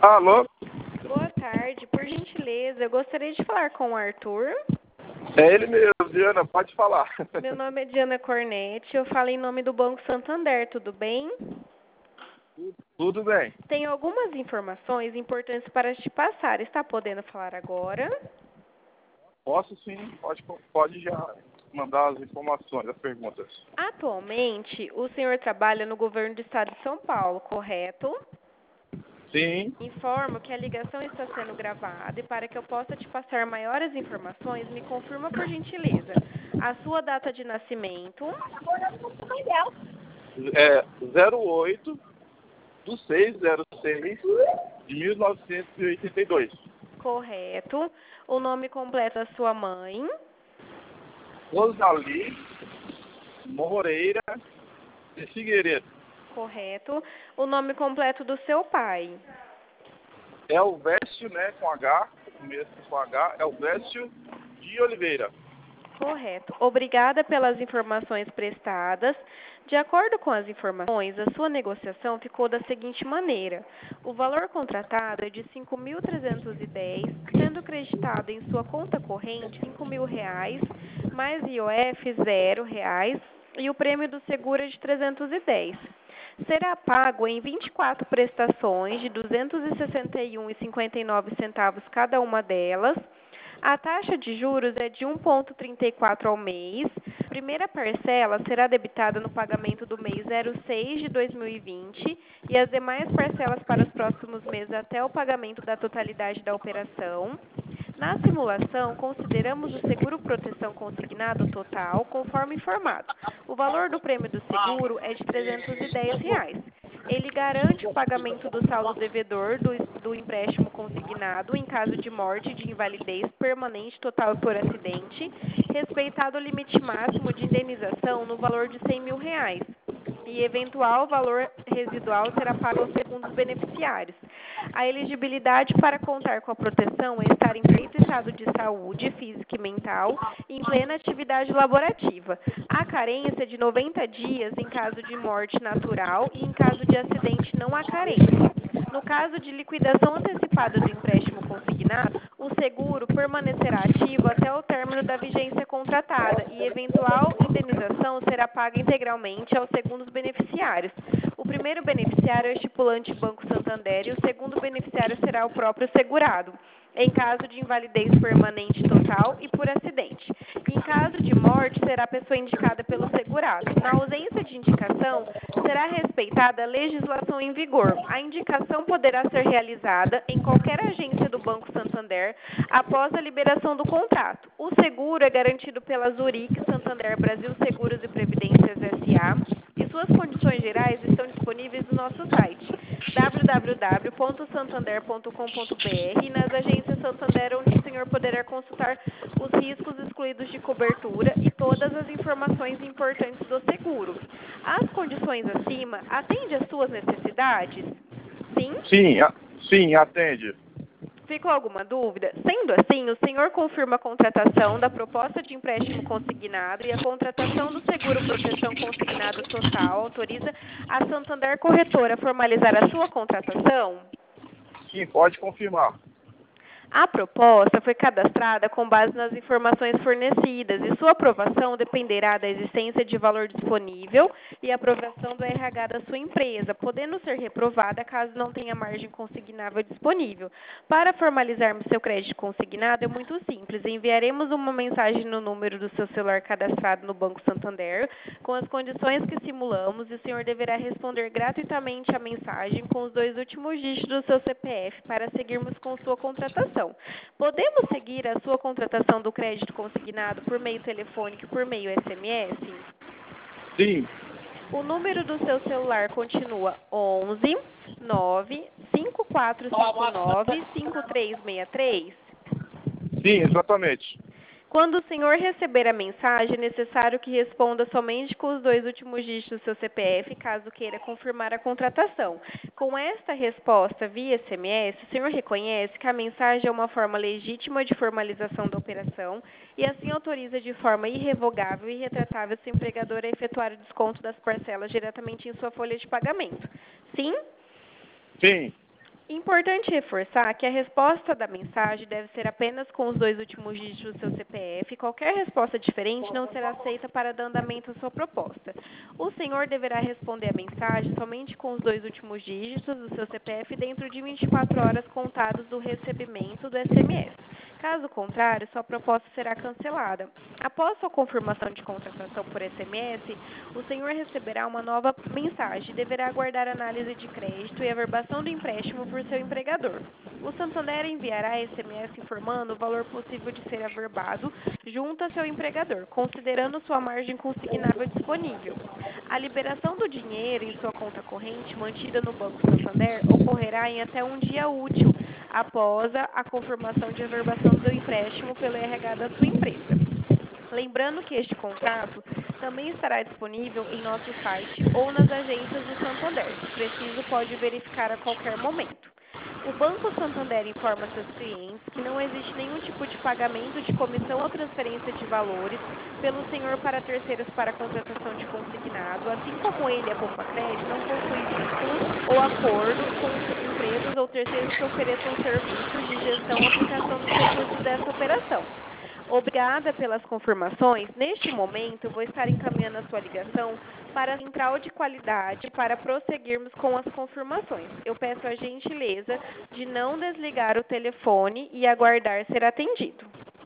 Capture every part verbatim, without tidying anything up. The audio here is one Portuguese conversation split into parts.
Alô? Boa tarde, por gentileza, eu gostaria de falar com o Arthur. É ele mesmo, Diana, pode falar. Meu nome é Diana Cornetti, eu falo em nome do Banco Santander, tudo bem? Tudo bem. Tenho algumas informações importantes para te passar, está podendo falar agora? Posso sim, pode, pode já mandar as informações, as perguntas. Atualmente, o senhor trabalha no governo do estado de São Paulo, correto? Sim, Informo que a ligação está sendo gravada e para que eu possa te passar maiores informações, me confirma por gentileza a sua data de nascimento, é zero oito do seis zero seis de mil novecentos e oitenta e dois. correto, o nome completo da sua mãe, Rosali Moreira de Figueiredo. correto, o nome completo do seu pai, Elvésio, né, com H, começo com H, Elvésio de Oliveira. correto. Obrigada pelas informações prestadas. De acordo com as informações, a sua negociação ficou da seguinte maneira. O valor contratado é de cinco mil trezentos e dez, sendo creditado em sua conta corrente cinco mil reais, mais I O F zero reais e o prêmio do seguro é de trezentos e dez. Será pago em vinte e quatro prestações de duzentos e sessenta e um reais e cinquenta e nove centavos cada uma delas. A taxa de juros é de um vírgula trinta e quatro ao mês. A primeira parcela será debitada no pagamento do mês zero seis de dois mil e vinte e as demais parcelas para os próximos meses até o pagamento da totalidade da operação. Na simulação, consideramos o seguro proteção consignado total, conforme informado. O valor do prêmio do seguro é de trezentos e dez reais. Ele garante o pagamento do saldo devedor do, do empréstimo consignado em caso de morte, de invalidez permanente, total e por acidente, respeitado o limite máximo de indenização no valor de cem mil reais. E eventual valor residual será pago aos segundos beneficiários. A elegibilidade para contar com a proteção é estar em perfeito estado de saúde física e mental e em plena atividade laborativa. Há carência de noventa dias em caso de morte natural e em caso de acidente não há carência. No caso de liquidação antecipada do empréstimo consignado, o seguro permanecerá ativo até o término da vigência contratada e eventual indenização será paga integralmente aos segundos beneficiários. O primeiro beneficiário é o estipulante Banco Santander e o segundo beneficiário será o próprio segurado, em caso de invalidez permanente total e por acidente. Em caso de morte, será a pessoa indicada pelo segurado. Na ausência de indicação, será respeitada a legislação em vigor. A indicação poderá ser realizada em qualquer agência do Banco Santander após a liberação do contrato. O seguro é garantido pela Zurich Santander Brasil Seguros e Previdências S A e suas condições gerais estão disponíveis no nosso site w w w ponto santander ponto com ponto b r e nas agências Santander, onde o senhor poderá consultar os riscos excluídos de cobertura e todas as informações importantes do seguro. As condições acima atendem às suas necessidades? Sim? Sim, a, sim, atende. Ficou alguma dúvida? Sendo assim, o senhor confirma a contratação da proposta de empréstimo consignado e a contratação do seguro proteção consignado total autoriza a Santander Corretora a formalizar a sua contratação? Sim, pode confirmar. A proposta foi cadastrada com base nas informações fornecidas e sua aprovação dependerá da existência de valor disponível e aprovação do R H da sua empresa, podendo ser reprovada caso não tenha margem consignável disponível. Para formalizarmos seu crédito consignado é muito simples. Enviaremos uma mensagem no número do seu celular cadastrado no Banco Santander com as condições que simulamos e o senhor deverá responder gratuitamente a mensagem com os dois últimos dígitos do seu C P F para seguirmos com sua contratação. Podemos seguir a sua contratação do crédito consignado por meio telefônico e por meio S M S? Sim, O número do seu celular continua onze nove cinco quatro cinco nove cinco três seis três? sim, exatamente. Quando o senhor receber a mensagem, é necessário que responda somente com os dois últimos dígitos do seu C P F, caso queira confirmar a contratação. Com esta resposta via S M S, o senhor reconhece que a mensagem é uma forma legítima de formalização da operação e assim autoriza de forma irrevogável e irretratável seu empregador a efetuar o desconto das parcelas diretamente em sua folha de pagamento. Sim? Sim, Importante reforçar que a resposta da mensagem deve ser apenas com os dois últimos dígitos do seu C P F. Qualquer resposta diferente não será aceita para dar andamento à sua proposta. O senhor deverá responder a mensagem somente com os dois últimos dígitos do seu C P F dentro de vinte e quatro horas contados do recebimento do S M S. Caso contrário, sua proposta será cancelada. Após sua confirmação de contratação por S M S, o senhor receberá uma nova mensagem e deverá aguardar análise de crédito e averbação do empréstimo por seu empregador. O Santander enviará S M S informando o valor possível de ser averbado junto a seu empregador, considerando sua margem consignável disponível. A liberação do dinheiro em sua conta corrente mantida no Banco Santander ocorrerá em até um dia útil após a confirmação de averbação do empréstimo pelo R H da sua empresa. Lembrando que este contrato também estará disponível em nosso site ou nas agências do Santander. Se preciso, pode verificar a qualquer momento. O Banco Santander informa seus clientes que não existe nenhum tipo de pagamento de comissão ou transferência de valores pelo senhor para terceiros para contratação de consignado, assim como ele, a Poupa Crédito, não possui vínculo ou acordo com empresas ou terceiros que ofereçam serviços de gestão ou aplicação dos recursos dessa operação. Obrigada pelas confirmações. Neste momento, eu vou estar encaminhando a sua ligação para a central de qualidade para prosseguirmos com as confirmações. Eu peço a gentileza de não desligar o telefone e aguardar ser atendido.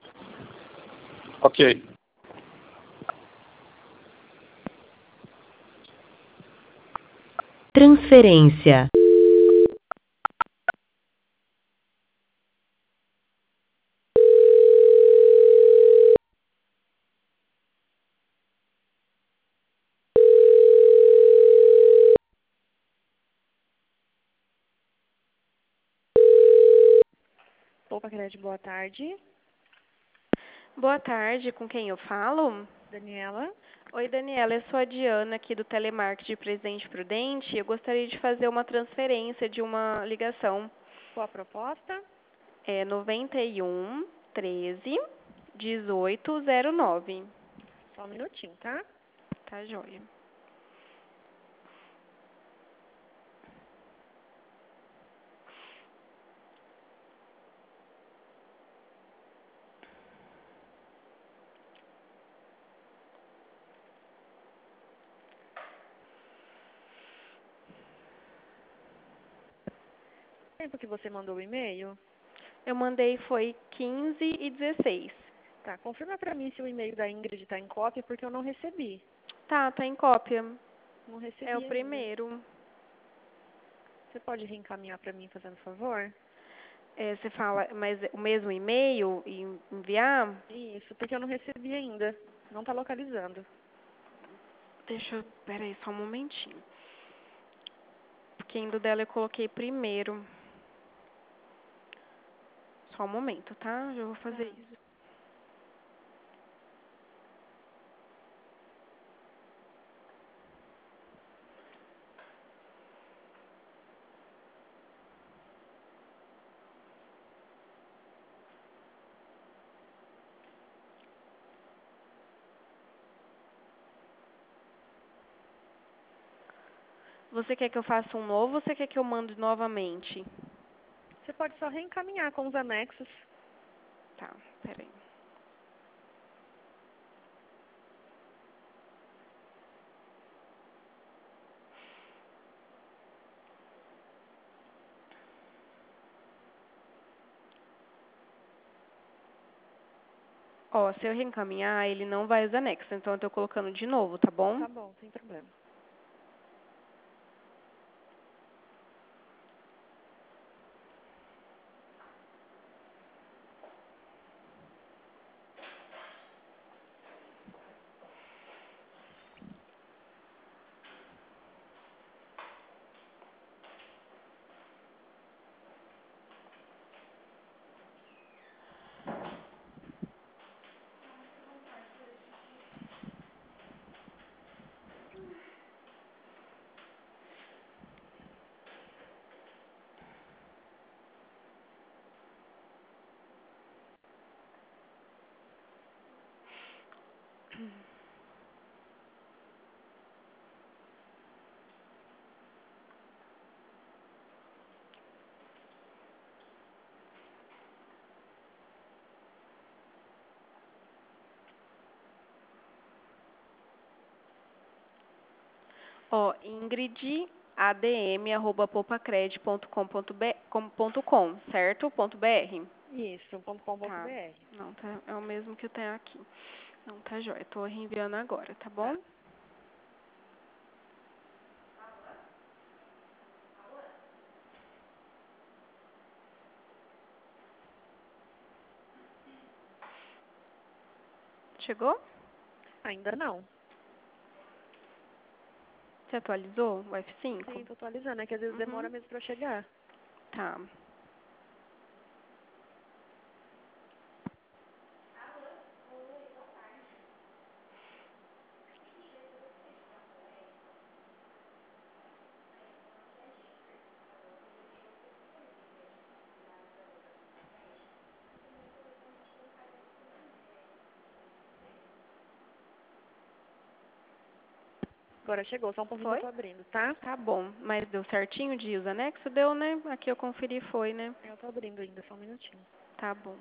Ok. Transferência. Poupa Crédito, boa tarde. Boa tarde, com quem eu falo? Daniela. Oi, Daniela, eu sou a Diana aqui do Telemarketing de Presidente Prudente. Eu gostaria de fazer uma transferência de uma ligação. Qual a proposta? É noventa e um, treze, dezoito, zero nove. Só um minutinho, tá? Tá, joia. Tempo que você mandou o e-mail? Eu mandei foi quinze e dezesseis. Tá, confirma pra mim se o e-mail da Ingrid tá em cópia, porque eu não recebi. Tá, tá em cópia. Não recebi É o ainda. primeiro. Você pode reencaminhar pra mim, fazendo favor? É, você fala, mas o mesmo e-mail e enviar? Isso, porque eu não recebi ainda. Não tá localizando. Deixa eu... Pera aí, só um momentinho. Porque indo dela eu coloquei primeiro. Só um momento, tá? Já vou fazer Tá. isso. Você quer que eu faça um novo ou você quer que eu mande novamente? Você pode só reencaminhar com os anexos. Tá, pera aí. Ó, se eu reencaminhar, ele não vai os anexos, então eu tô colocando de novo, tá bom? Tá bom, sem problema. Ó, Ingrid, adm, arroba popacred ponto com ponto com, certo? Ponto .br? Isso, ponto com ponto Tá. br. Não, tá, é o mesmo que eu tenho aqui. Não, tá jóia. Eu tô reenviando agora, tá bom? Tá. Chegou? Ainda não. Você atualizou o F cinco? Sim, tô atualizando. É que às vezes Uhum. demora mesmo pra eu chegar. Tá. Agora chegou, só um pouquinho que Foi? eu tô abrindo, tá? Tá bom. Mas deu certinho de uso anexo? Deu, né? Aqui eu conferi, foi, né? Eu tô abrindo ainda, só um minutinho. Tá bom.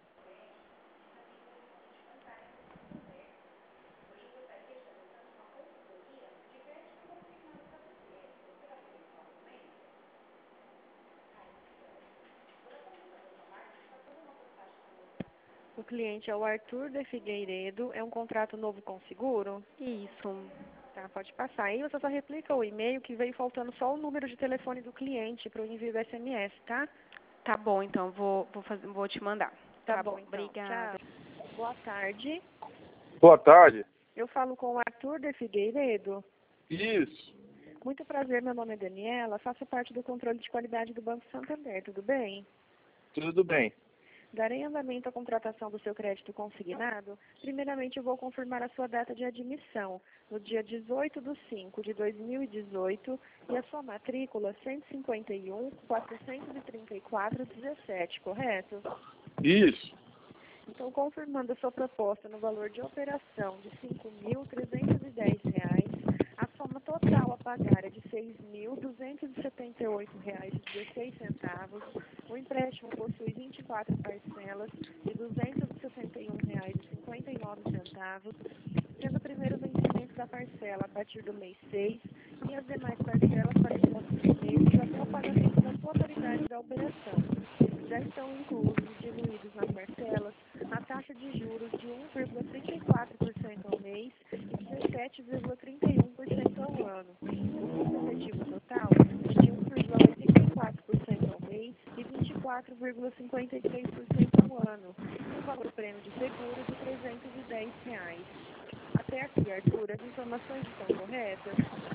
O cliente é o Arthur de Figueiredo. É um contrato novo com seguro? Isso. Tá, pode passar. Aí você só replica o e-mail que veio faltando só o número de telefone do cliente para o envio do S M S, tá? Tá bom, então. Vou, vou, fazer, vou te mandar. Tá, Tá bom, bom. então. Obrigada. Tchau. Boa tarde. Boa tarde. Eu falo com o Arthur de Figueiredo. Isso. Muito prazer, meu nome é Daniela. Faço parte do controle de qualidade do Banco Santander, tudo bem? Tudo bem. Darei andamento à contratação do seu crédito consignado. Primeiramente, eu vou confirmar a sua data de admissão, no dia dezoito de cinco de dois mil e dezoito, e a sua matrícula cento e cinquenta e um, quatrocentos e trinta e quatro, dezessete, correto? Isso. Então, confirmando a sua proposta no valor de operação de cinco mil trezentos e dez reais, a soma total a pagar é de seis mil duzentos e setenta e oito reais e dezesseis centavos. O empréstimo possui vinte e quatro parcelas de duzentos e setenta e um reais e cinquenta e nove centavos, sendo o primeiro vencimento da parcela a partir do mês seis e as demais parcelas para os próximos meses até o pagamento da totalidade da operação. Já estão inclusos e diluídos nas parcelas a taxa de juros de um vírgula trinta e quatro por cento ao mês e dezessete vírgula trinta e um por cento ao ano. O custo efetivo total é de um vírgula oitenta e quatro por cento ao mês e vinte e quatro vírgula cinquenta e três por cento ao ano. E o valor prêmio de seguro de trezentos e dez reais. Até aqui, Arthur, as informações estão corretas?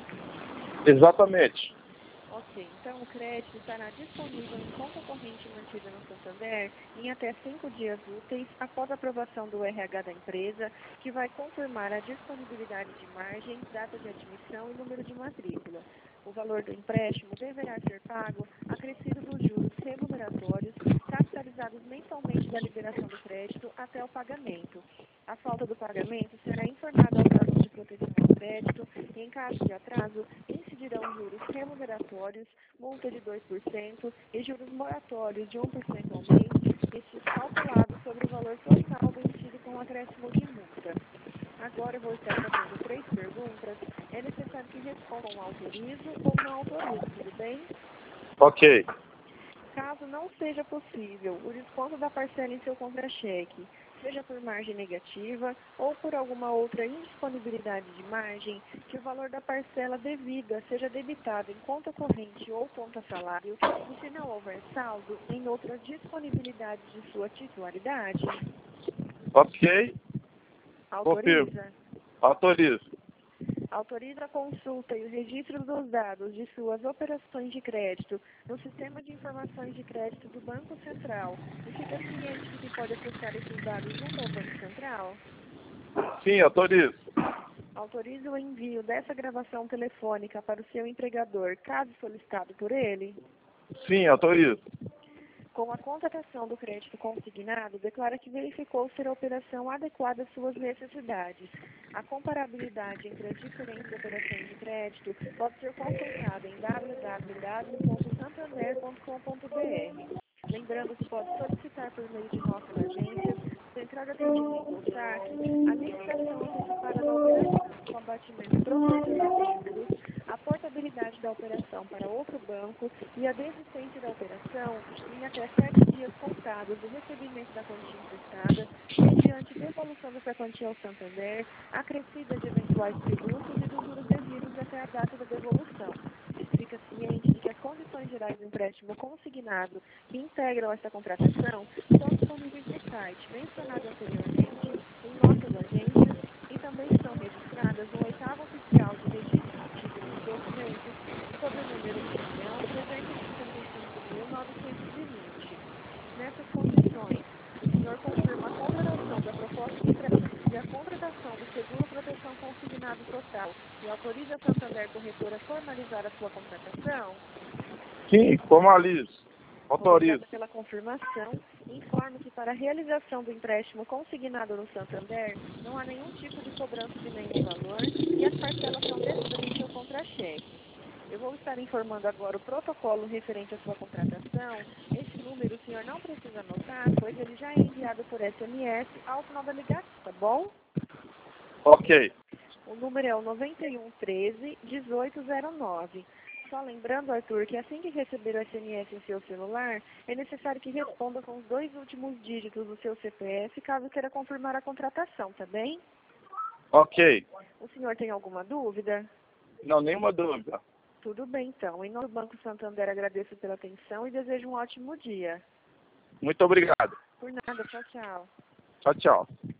Exatamente. Ok, então o crédito estará disponível em conta corrente mantida no Santander em até cinco dias úteis após a aprovação do R H da empresa, que vai confirmar a disponibilidade de margem, data de admissão e número de matrícula. O valor do empréstimo deverá ser pago acrescido dos juros remuneratórios, capitalizados mensalmente da liberação do crédito até o pagamento. A falta do pagamento será informada aos órgãos de proteção ao crédito e, em caso de atraso, incidirão juros remuneratórios, multa de dois por cento e juros moratórios de um por cento ao mês, estes calculados sobre o valor total vencido com o acréscimo de multa. Agora eu vou estar fazendo três perguntas. É necessário que respondam autorizo ou não autorizo, tudo bem? Ok. Caso não seja possível o desconto da parcela em seu contra-cheque, seja por margem negativa ou por alguma outra indisponibilidade de margem, que o valor da parcela devida seja debitado em conta corrente ou conta salário e, se não houver saldo, em outra disponibilidade de sua titularidade. Ok. Autoriza? Confirmo. Autorizo. Autoriza a consulta e o registro dos dados de suas operações de crédito no Sistema de Informações de Crédito do Banco Central e fica ciente de que pode acessar esses dados junto ao Banco Central? Sim, autorizo. Autoriza o envio dessa gravação telefônica para o seu empregador, caso solicitado por ele? Sim, autorizo. Com a contratação do crédito consignado, declara que verificou ser a operação adequada às suas necessidades. A comparabilidade entre as diferentes operações de crédito pode ser consultada em w w w ponto santander ponto com ponto b r. Lembrando que pode solicitar por meio de nossas agências, Central de Atendimento ou saque, a licitação antecipada da operação, com abatimento progressivo de juros, inviabilidade da operação para outro banco e a desistência da operação em até sete dias contados do recebimento da quantia emprestada, mediante devolução dessa quantia ao Santander, acrescida de eventuais tributos e dos juros devidos até a data da devolução. Fica ciente de que as condições gerais do empréstimo consignado que integram esta contratação estão disponíveis no site mencionado anteriormente, em nossas agências, e também estão registradas no oitavo oficial de registro de títulos e documentos sob o número um milhão trezentos e cinquenta e cinco mil novecentos e vinte. Nessas condições, o senhor confirma a contratação da proposta de empréstimo e a contratação do seguro proteção consignado total e autoriza a Santander Corretora a formalizar a sua contratação? Sim, formalizo. Autorizo. Obrigada pela confirmação. Informo que para a realização do empréstimo consignado no Santander, não há nenhum tipo de cobrança de nenhum valor e as parcelas são descritas ao contra-cheque. Eu vou estar informando agora o protocolo referente à sua contratação. Esse número o senhor não precisa anotar, pois ele já é enviado por S M S ao final da ligação, tá bom? Ok. O número é o nove um um três, um oito zero nove. Só lembrando, Arthur, que assim que receber o S M S em seu celular, é necessário que responda com os dois últimos dígitos do seu C P F, caso queira confirmar a contratação, tá bem? Ok. O senhor tem alguma dúvida? Não, nenhuma dúvida. Tudo bem, então. Em nome do Banco Santander, agradeço pela atenção e desejo um ótimo dia. Muito obrigado. Por nada. Tchau, tchau. Tchau, tchau.